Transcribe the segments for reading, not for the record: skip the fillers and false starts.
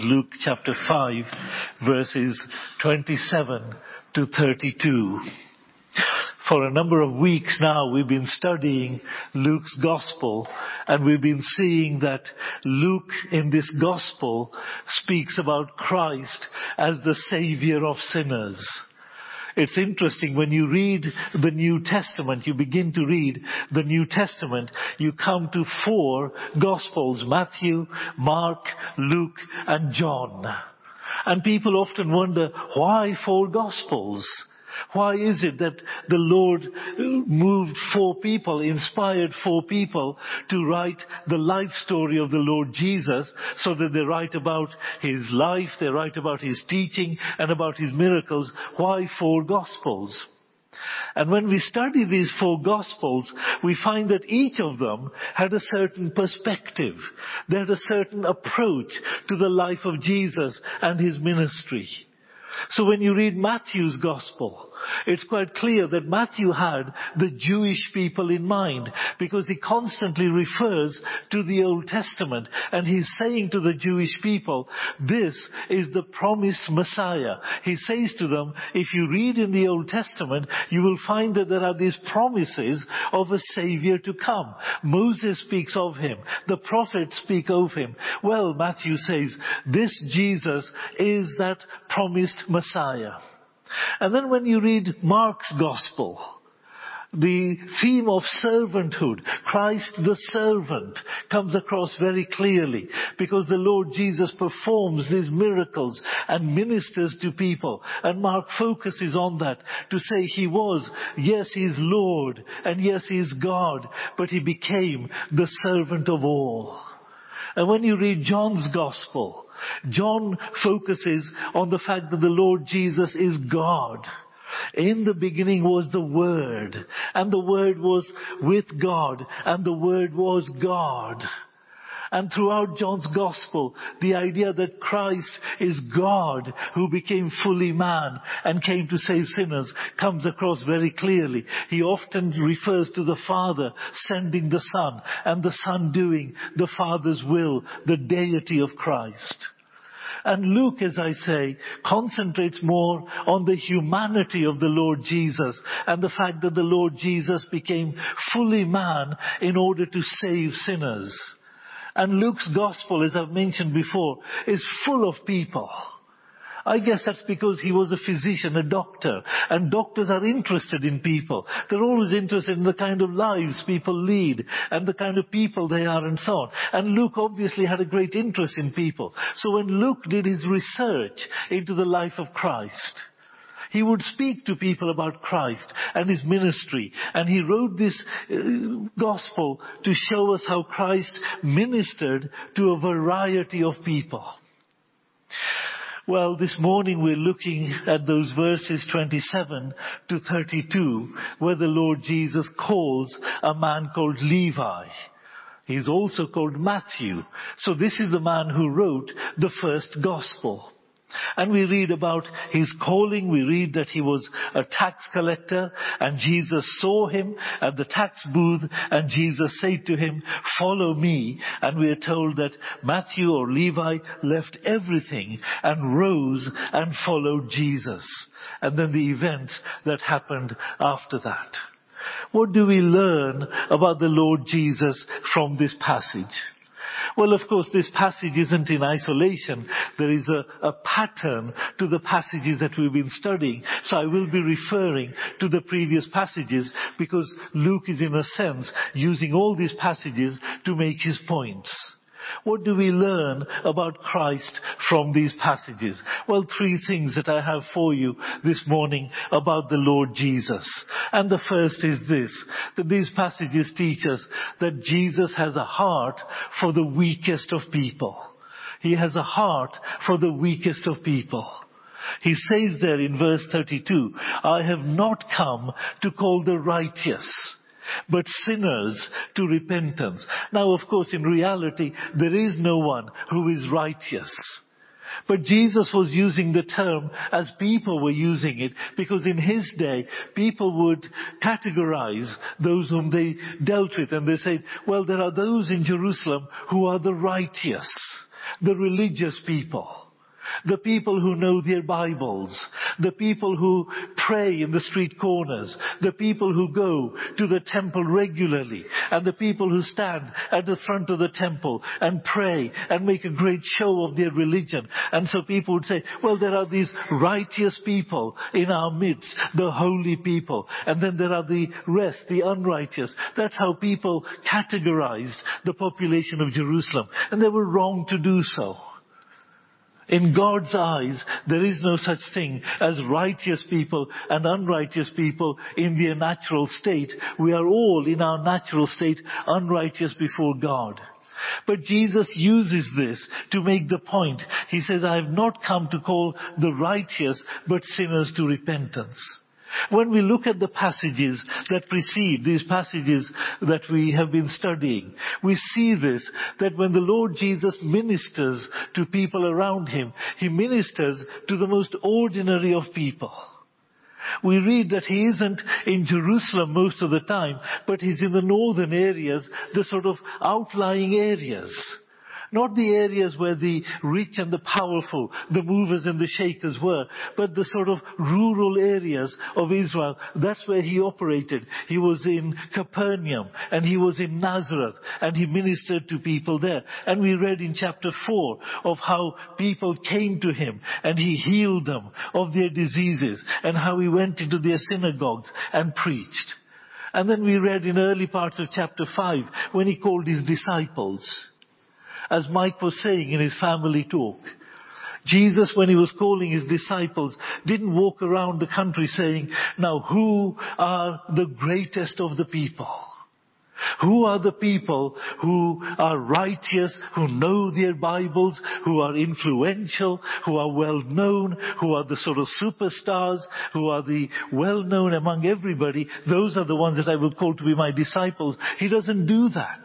Luke chapter 5, verses 27 to 32. For a number of weeks now, we've been studying Luke's gospel, and we've been seeing that Luke in this gospel speaks about Christ as the Savior of sinners. It's interesting, when you read the New Testament, you begin to read the New Testament, you come to 4 Gospels: Matthew, Mark, Luke, and John. And people often wonder, why 4 Gospels? Why is it that the Lord moved 4 people, inspired 4 people to write the life story of the Lord Jesus, so that they write about His life, they write about His teaching and about His miracles? Why 4 Gospels? And when we study these 4 Gospels, we find that each of them had a certain perspective. They had a certain approach to the life of Jesus and His ministry. So when you read Matthew's Gospel, it's quite clear that Matthew had the Jewish people in mind, because he constantly refers to the Old Testament, and he's saying to the Jewish people, this is the promised Messiah. He says to them, if you read in the Old Testament, you will find that there are these promises of a Savior to come. Moses speaks of Him. The prophets speak of Him. Well, Matthew says, this Jesus is that promised Messiah. And then when you read Mark's Gospel, the theme of servanthood, Christ the servant, comes across very clearly, because the Lord Jesus performs these miracles and ministers to people. And Mark focuses on that to say He was, yes, He is Lord, and yes, He is God, but He became the servant of all. And when you read John's Gospel, John focuses on the fact that the Lord Jesus is God. In the beginning was the Word, and the Word was with God, and the Word was God. And throughout John's Gospel, the idea that Christ is God who became fully man and came to save sinners comes across very clearly. He often refers to the Father sending the Son, and the Son doing the Father's will, the deity of Christ. And Luke, as I say, concentrates more on the humanity of the Lord Jesus and the fact that the Lord Jesus became fully man in order to save sinners. And Luke's Gospel, as I've mentioned before, is full of people. I guess that's because he was a physician, a doctor, and doctors are interested in people. They're always interested in the kind of lives people lead and the kind of people they are and so on. And Luke obviously had a great interest in people. So when Luke did his research into the life of Christ, he would speak to people about Christ and His ministry. And he wrote this gospel to show us how Christ ministered to a variety of people. Well, this morning we're looking at those verses 27 to 32, where the Lord Jesus calls a man called Levi. He's also called Matthew. So this is the man who wrote the first gospel. And we read about his calling. We read that he was a tax collector, and Jesus saw him at the tax booth, and Jesus said to him, follow me. And we are told that Matthew or Levi left everything and rose and followed Jesus. And then the events that happened after that. What do we learn about the Lord Jesus from this passage? Well, of course, this passage isn't in isolation. There is a pattern to the passages that we've been studying. So I will be referring to the previous passages, because Luke is, in a sense, using all these passages to make his points. What do we learn about Christ from these passages? Well, 3 things that I have for you this morning about the Lord Jesus. And the first is this, that these passages teach us that Jesus has a heart for the weakest of people. He has a heart for the weakest of people. He says there in verse 32, I have not come to call the righteous, but sinners to repentance. Now, of course, in reality, there is no one who is righteous. But Jesus was using the term as people were using it, because in his day, people would categorize those whom they dealt with. And they said, well, there are those in Jerusalem who are the righteous. the religious people, the people who know their Bibles, the people who pray in the street corners, the people who go to the temple regularly, and the people who stand at the front of the temple and pray and make a great show of their religion. And so people would say, well, there are these righteous people in our midst, the holy people, and then there are the rest, the unrighteous. That's how people categorized the population of Jerusalem, and they were wrong to do so. In God's eyes, there is no such thing as righteous people and unrighteous people in their natural state. We are all in our natural state unrighteous before God. But Jesus uses this to make the point. He says, I have not come to call the righteous, but sinners to repentance. When we look at the passages that precede these passages that we have been studying, we see this, that when the Lord Jesus ministers to people around him, he ministers to the most ordinary of people. We read that he isn't in Jerusalem most of the time, but he's in the northern areas, the sort of outlying areas. Not the areas where the rich and the powerful, the movers and the shakers were, but the sort of rural areas of Israel. That's where he operated. He was in Capernaum and he was in Nazareth and he ministered to people there. And we read in chapter 4 of how people came to him and he healed them of their diseases and how he went into their synagogues and preached. And then we read in early parts of chapter 5 when he called his disciples. As Mike was saying in his family talk, Jesus, when he was calling his disciples, didn't walk around the country saying, now who are the greatest of the people? Who are the people who are righteous, who know their Bibles, who are influential, who are well known, who are the sort of superstars, who are the well known among everybody? Those are the ones that I will call to be my disciples. He doesn't do that.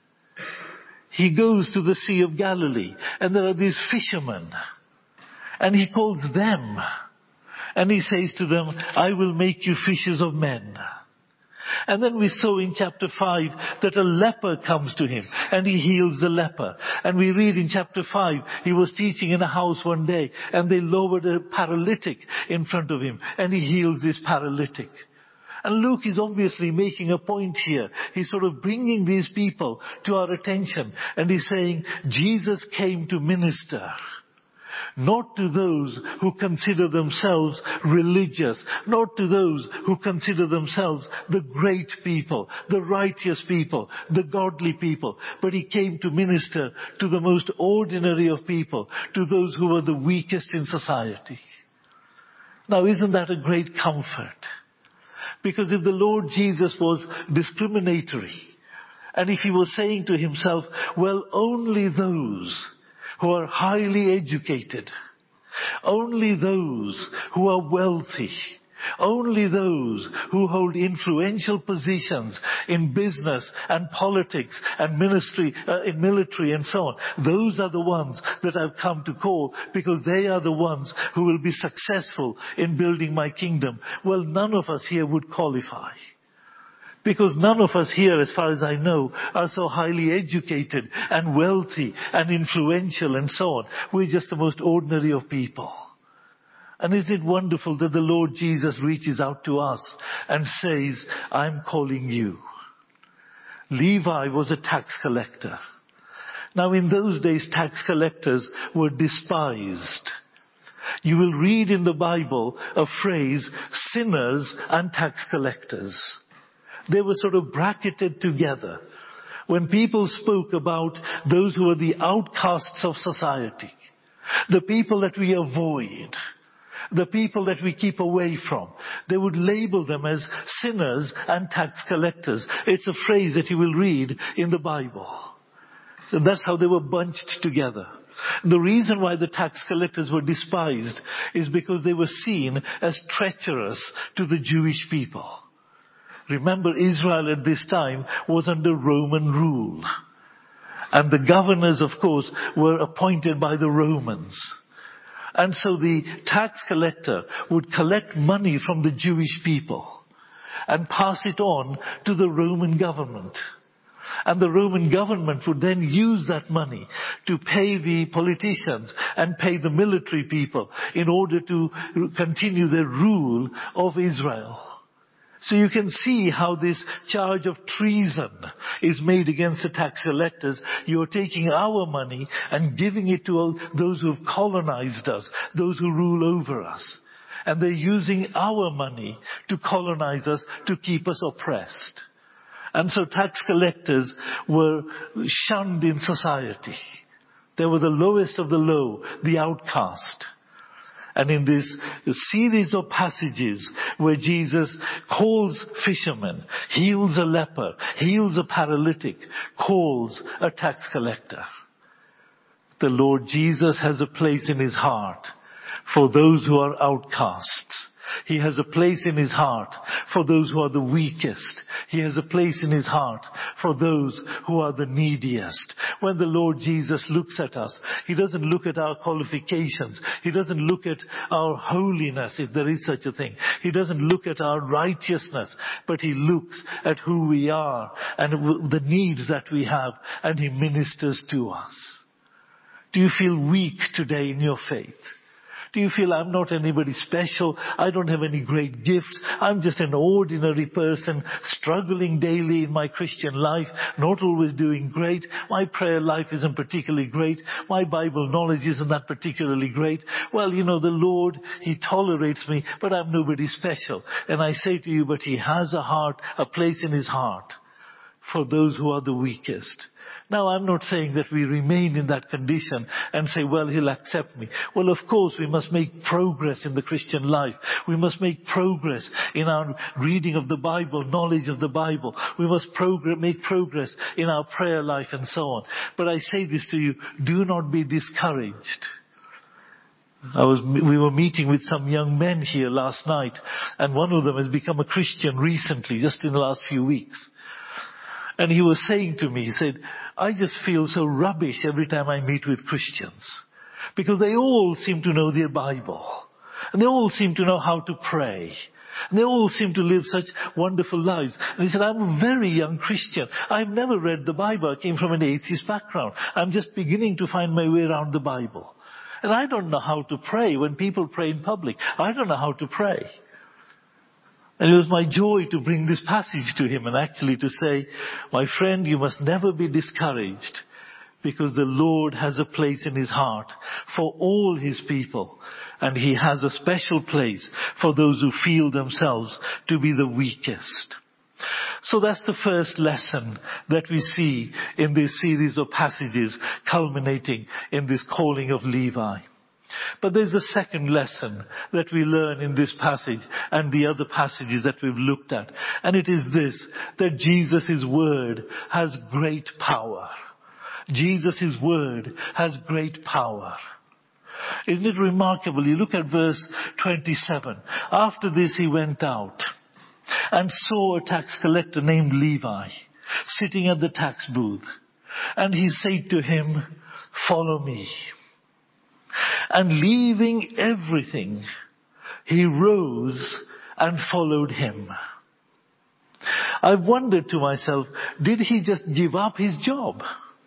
He goes to the Sea of Galilee, and there are these fishermen, and he calls them, and he says to them, I will make you fishers of men. And then we saw in chapter 5 that a leper comes to him, and he heals the leper. And we read in chapter 5, he was teaching in a house one day, and they lowered a paralytic in front of him, and he heals this paralytic. And Luke is obviously making a point here. He's sort of bringing these people to our attention. And he's saying, Jesus came to minister. Not to those who consider themselves religious. Not to those who consider themselves the great people, the righteous people, the godly people. But he came to minister to the most ordinary of people, to those who were the weakest in society. Now, isn't that a great comfort? Because if the Lord Jesus was discriminatory, and if he was saying to himself, well, only those who are highly educated, only those who are wealthy, only those who hold influential positions in business and politics and ministry, in military and so on. Those are the ones that I've come to call because they are the ones who will be successful in building my kingdom. Well, none of us here would qualify. Because none of us here, as far as I know, are so highly educated and wealthy and influential and so on. We're just the most ordinary of people. And isn't it wonderful that the Lord Jesus reaches out to us and says, I'm calling you. Levi was a tax collector. Now in those days, tax collectors were despised. You will read in the Bible a phrase, sinners and tax collectors. They were sort of bracketed together. When people spoke about those who were the outcasts of society, the people that we avoid, the people that we keep away from, they would label them as sinners and tax collectors. It's a phrase that you will read in the Bible. So that's how they were bunched together. The reason why the tax collectors were despised is because they were seen as treacherous to the Jewish people. Remember, Israel at this time was under Roman rule. And the governors, of course, were appointed by the Romans. And so the tax collector would collect money from the Jewish people and pass it on to the Roman government. And the Roman government would then use that money to pay the politicians and pay the military people in order to continue their rule of Israel. So you can see how this charge of treason is made against the tax collectors. You're taking our money and giving it to all those who have colonized us, those who rule over us. And they're using our money to colonize us, to keep us oppressed. And so tax collectors were shunned in society. They were the lowest of the low, the outcast. And in this series of passages where Jesus calls fishermen, heals a leper, heals a paralytic, calls a tax collector, the Lord Jesus has a place in his heart for those who are outcasts. He has a place in his heart for those who are the weakest. He has a place in his heart for those who are the neediest. When the Lord Jesus looks at us, he doesn't look at our qualifications. He doesn't look at our holiness, if there is such a thing. He doesn't look at our righteousness, but he looks at who we are and the needs that we have, and he ministers to us. Do you feel weak today in your faith? Do you feel I'm not anybody special? I don't have any great gifts. I'm just an ordinary person struggling daily in my Christian life, not always doing great. My prayer life isn't particularly great. My Bible knowledge isn't that particularly great. Well, the Lord, he tolerates me, but I'm nobody special. And I say to you, but he has a place in his heart for those who are the weakest. Now, I'm not saying that we remain in that condition and say, well, he'll accept me. Well, of course, we must make progress in the Christian life. We must make progress in our reading of the Bible, knowledge of the Bible. We must make progress in our prayer life and so on. But I say this to you, do not be discouraged. We were meeting with some young men here last night, and one of them has become a Christian recently, just in the last few weeks. And he was saying to me, he said, I just feel so rubbish every time I meet with Christians. Because they all seem to know their Bible. And they all seem to know how to pray. And they all seem to live such wonderful lives. And he said, I'm a very young Christian. I've never read the Bible. I came from an atheist background. I'm just beginning to find my way around the Bible. And I don't know how to pray when people pray in public. I don't know how to pray. And it was my joy to bring this passage to him and actually to say, my friend, you must never be discouraged, because the Lord has a place in his heart for all his people. And he has a special place for those who feel themselves to be the weakest. So that's the first lesson that we see in this series of passages culminating in this calling of Levi. But there's a second lesson that we learn in this passage and the other passages that we've looked at. And it is this, that Jesus' word has great power. Jesus' word has great power. Isn't it remarkable? You look at verse 27. After this he went out and saw a tax collector named Levi sitting at the tax booth. And he said to him, follow me. And leaving everything, he rose and followed him. I've wondered to myself, did he just give up his job?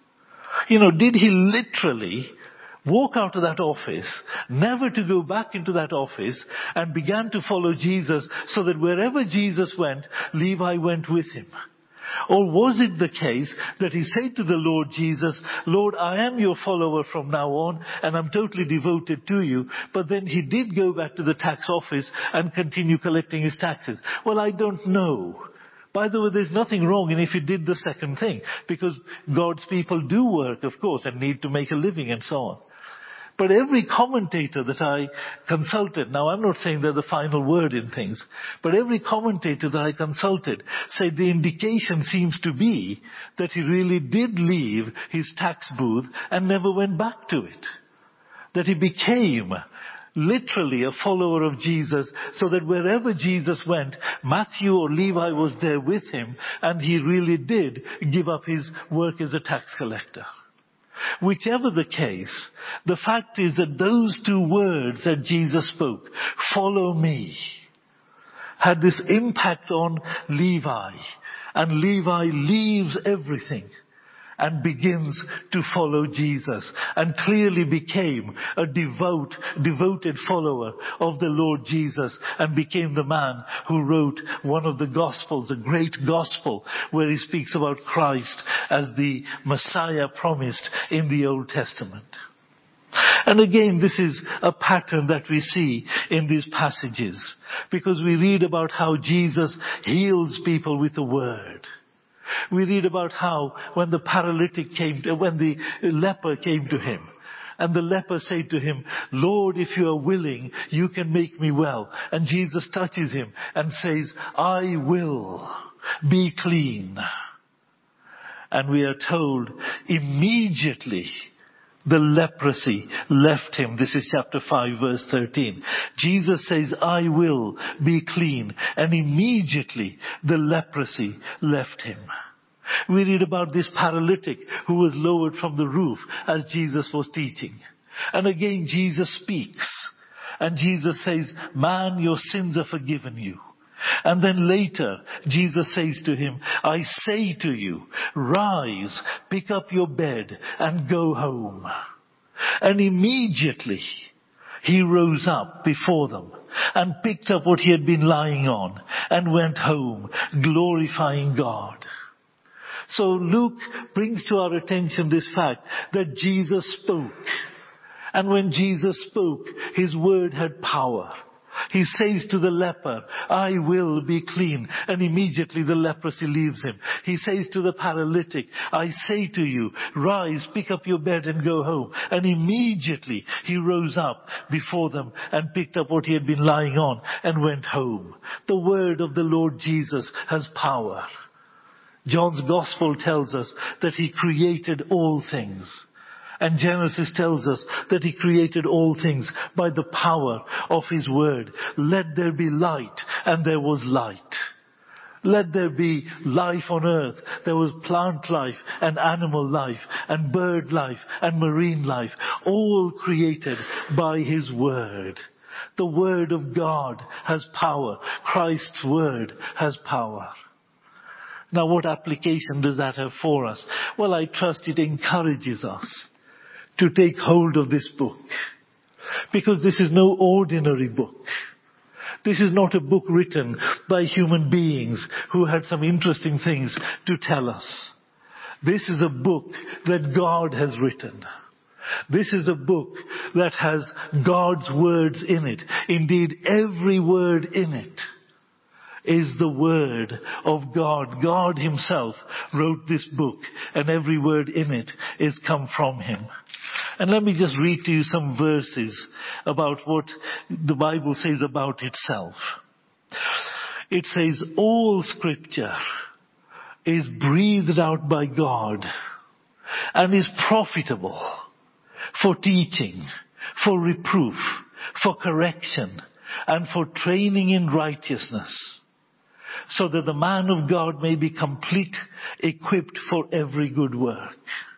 Did he literally walk out of that office, never to go back into that office, and began to follow Jesus so that wherever Jesus went, Levi went with him? Or was it the case that he said to the Lord Jesus, Lord, I am your follower from now on, and I'm totally devoted to you, but then he did go back to the tax office and continue collecting his taxes? Well, I don't know. By the way, there's nothing wrong in if he did the second thing, because God's people do work, of course, and need to make a living and so on. But every commentator that I consulted, now I'm not saying they're the final word in things, but every commentator that I consulted said the indication seems to be that he really did leave his tax booth and never went back to it. That he became literally a follower of Jesus, so that wherever Jesus went, Matthew or Levi was there with him, and he really did give up his work as a tax collector. Whichever the case, the fact is that those two words that Jesus spoke, follow me, had this impact on Levi. And Levi leaves everything and begins to follow Jesus, and clearly became a devoted follower of the Lord Jesus, and became the man who wrote one of the Gospels, a great Gospel, where he speaks about Christ as the Messiah promised in the Old Testament. And again, this is a pattern that we see in these passages, because we read about how Jesus heals people with the word. We read about how when the leper came to him, and the leper said to him, "Lord, if you are willing, you can make me well." And Jesus touches him and says, "I will, be clean." And we are told immediately the leprosy left him. This is chapter 5, verse 13. Jesus says, "I will be clean." And immediately the leprosy left him. We read about this paralytic who was lowered from the roof as Jesus was teaching. And again Jesus speaks. And Jesus says, "Man, your sins are forgiven you." And then later, Jesus says to him, "I say to you, rise, pick up your bed, and go home." And immediately, he rose up before them, and picked up what he had been lying on, and went home, glorifying God. So Luke brings to our attention this fact that Jesus spoke. And when Jesus spoke, his word had power. He says to the leper, "I will be clean." And immediately the leprosy leaves him. He says to the paralytic, "I say to you, rise, pick up your bed and go home." And immediately he rose up before them and picked up what he had been lying on and went home. The word of the Lord Jesus has power. John's Gospel tells us that he created all things. And Genesis tells us that he created all things by the power of his word. Let there be light, and there was light. Let there be life on earth. There was plant life and animal life and bird life and marine life, all created by his word. The word of God has power. Christ's word has power. Now, what application does that have for us? Well, I trust it encourages us to take hold of this book, because this is no ordinary book. This is not a book written by human beings who had some interesting things to tell us. This is a book that God has written. This is a book that has God's words in it. Indeed, every word in it is the word of God. God himself wrote this book, and every word in it is come from him. And let me just read to you some verses about what the Bible says about itself. It says, all scripture is breathed out by God and is profitable for teaching, for reproof, for correction, and for training in righteousness, so that the man of God may be complete, equipped for every good work.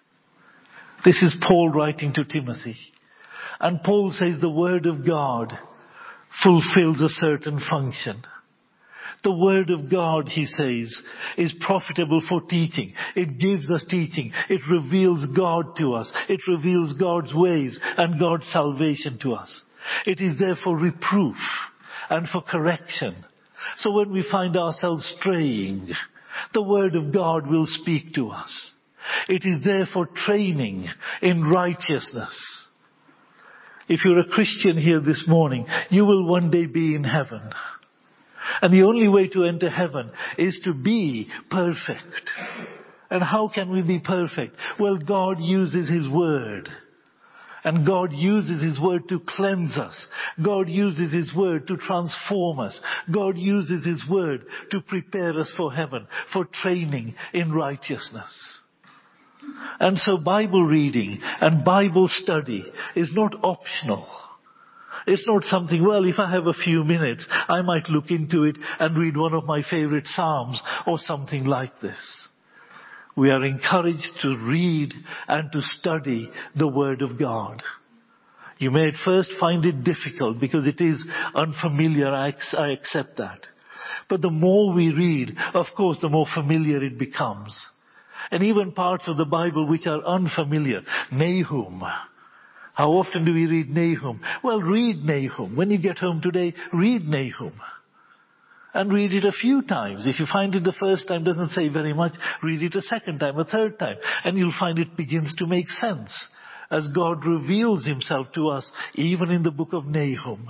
This is Paul writing to Timothy. And Paul says the word of God fulfills a certain function. The word of God, he says, is profitable for teaching. It gives us teaching. It reveals God to us. It reveals God's ways and God's salvation to us. It is there for reproof and for correction. So when we find ourselves straying, the word of God will speak to us. It is there for training in righteousness. If you're a Christian here this morning, you will one day be in heaven. And the only way to enter heaven is to be perfect. And how can we be perfect? Well, God uses his word. And God uses his word to cleanse us. God uses his word to transform us. God uses his word to prepare us for heaven, for training in righteousness. And so Bible reading and Bible study is not optional. It's not something, well, if I have a few minutes, I might look into it and read one of my favorite Psalms or something like this. We are encouraged to read and to study the Word of God. You may at first find it difficult because it is unfamiliar. I accept that. But the more we read, of course, the more familiar it becomes. And even parts of the Bible which are unfamiliar. Nahum. How often do we read Nahum? Well, read Nahum. When you get home today, read Nahum. And read it a few times. If you find it the first time doesn't say very much, read it a second time, a third time. And you'll find it begins to make sense as God reveals himself to us, even in the book of Nahum.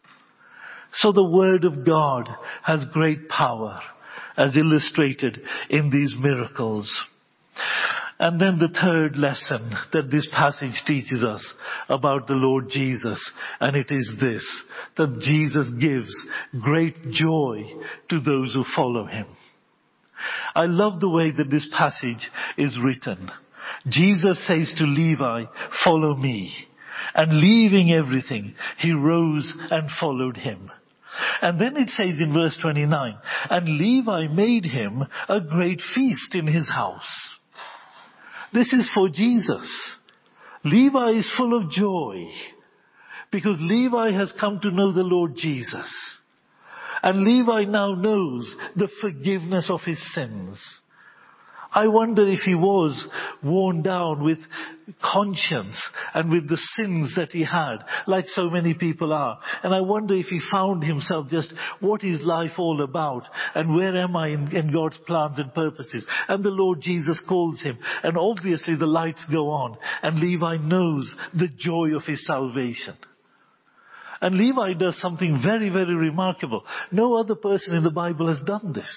So the Word of God has great power, as illustrated in these miracles. And then the third lesson that this passage teaches us about the Lord Jesus, and it is this, that Jesus gives great joy to those who follow him. I love the way that this passage is written. Jesus says to Levi, "Follow me." And leaving everything, he rose and followed him. And then it says in verse 29, and Levi made him a great feast in his house. This is for Jesus. Levi is full of joy because Levi has come to know the Lord Jesus. And Levi now knows the forgiveness of his sins. I wonder if he was worn down with conscience and with the sins that he had, like so many people are. And I wonder if he found himself just, what is life all about? And where am I in God's plans and purposes? And the Lord Jesus calls him. And obviously the lights go on. And Levi knows the joy of his salvation. And Levi does something very, very remarkable. No other person in the Bible has done this.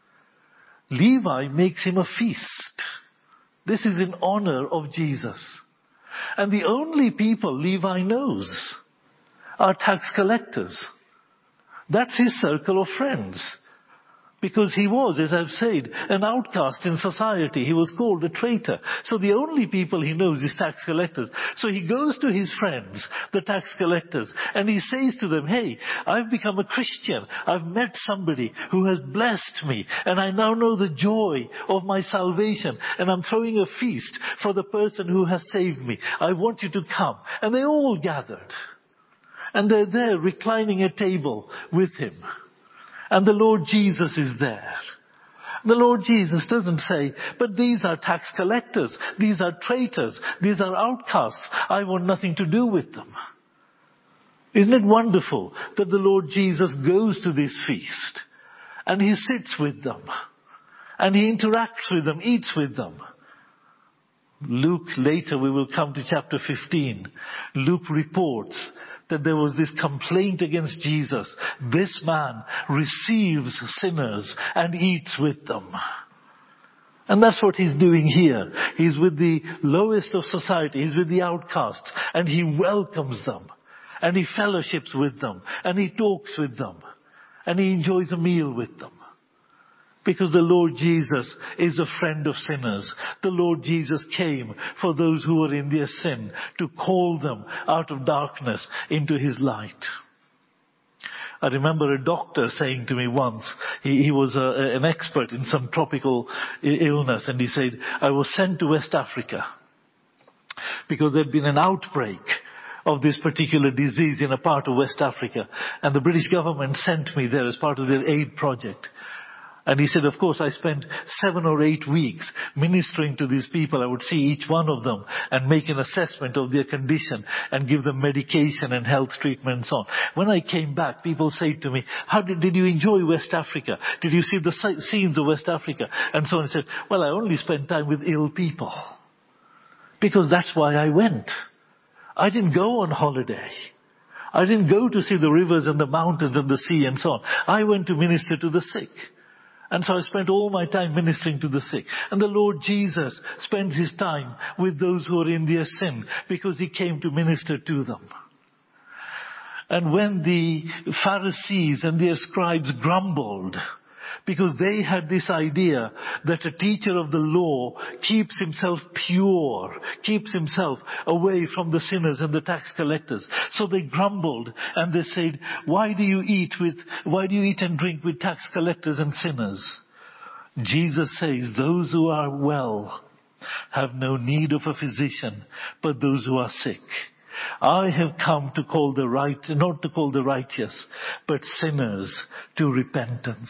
Levi makes him a feast. This is in honor of Jesus. And the only people Levi knows are tax collectors. That's his circle of friends. Because he was, as I've said, an outcast in society. He was called a traitor. So the only people he knows is tax collectors. So he goes to his friends, the tax collectors, and he says to them, hey, I've become a Christian. I've met somebody who has blessed me, and I now know the joy of my salvation, and I'm throwing a feast for the person who has saved me. I want you to come. And they all gathered. And they're there reclining at table with him. And the Lord Jesus is there. The Lord Jesus doesn't say, but these are tax collectors, these are traitors, these are outcasts. I want nothing to do with them. Isn't it wonderful that the Lord Jesus goes to this feast and he sits with them and he interacts with them, eats with them? Luke, later we will come to chapter 15. Luke reports that there was this complaint against Jesus. This man receives sinners and eats with them. And that's what he's doing here. He's with the lowest of society. He's with the outcasts. And he welcomes them. And he fellowships with them. And he talks with them. And he enjoys a meal with them. Because the Lord Jesus is a friend of sinners. The Lord Jesus came for those who were in their sin, to call them out of darkness into his light. I remember a doctor saying to me once, he was an expert in some tropical illness, and he said, I was sent to West Africa because there'd been an outbreak of this particular disease in a part of West Africa. And the British government sent me there as part of their aid project. And he said, of course, I spent 7 or 8 weeks ministering to these people. I would see each one of them and make an assessment of their condition and give them medication and health treatment and so on. When I came back, people say to me, how did you enjoy West Africa? Did you see the scenes of West Africa? And so on. I said, well, I only spent time with ill people. Because that's why I went. I didn't go on holiday. I didn't go to see the rivers and the mountains and the sea and so on. I went to minister to the sick. And so I spent all my time ministering to the sick. And the Lord Jesus spends his time with those who are in their sin because he came to minister to them. And when the Pharisees and their scribes grumbled because they had this idea that a teacher of the law keeps himself pure, keeps himself away from the sinners and the tax collectors. So they grumbled and they said, why do you eat and drink with tax collectors and sinners? Jesus says, those who are well have no need of a physician, but those who are sick. I have come to call not to call the righteous, but sinners to repentance.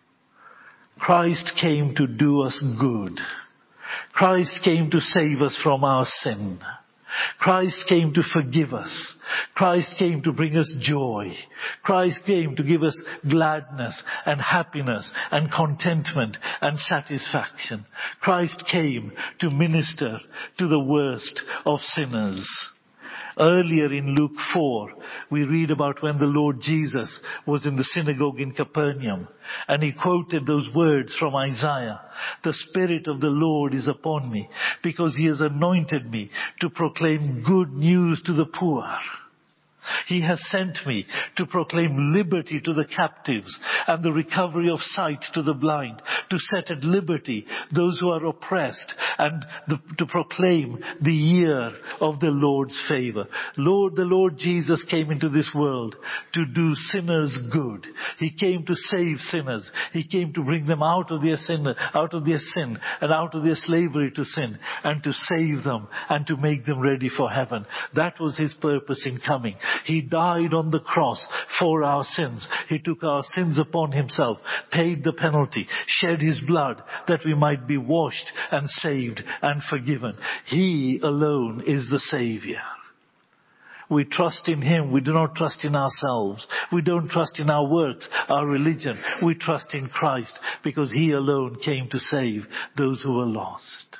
Christ came to do us good. Christ came to save us from our sin. Christ came to forgive us. Christ came to bring us joy. Christ came to give us gladness and happiness and contentment and satisfaction. Christ came to minister to the worst of sinners. Earlier in Luke 4, we read about when the Lord Jesus was in the synagogue in Capernaum, and he quoted those words from Isaiah. The Spirit of the Lord is upon me, because he has anointed me to proclaim good news to the poor. He has sent me to proclaim liberty to the captives and the recovery of sight to the blind, to set at liberty those who are oppressed, and to proclaim the year of the Lord's favor. The Lord Jesus came into this world to do sinners good. He came to save sinners. He came to bring them out of their sin and out of their slavery to sin, and to save them and to make them ready for heaven. That was his purpose in coming. He died on the cross for our sins. He took our sins upon himself, paid the penalty, shed his blood that we might be washed and saved and forgiven. He alone is the Savior. We trust in him. We do not trust in ourselves. We don't trust in our works, our religion. We trust in Christ, because he alone came to save those who were lost.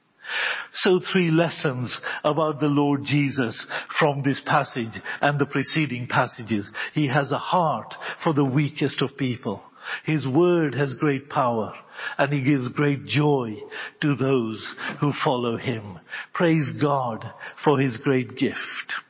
So 3 lessons about the Lord Jesus from this passage and the preceding passages. He has a heart for the weakest of people. His word has great power, and he gives great joy to those who follow him. Praise God for his great gift.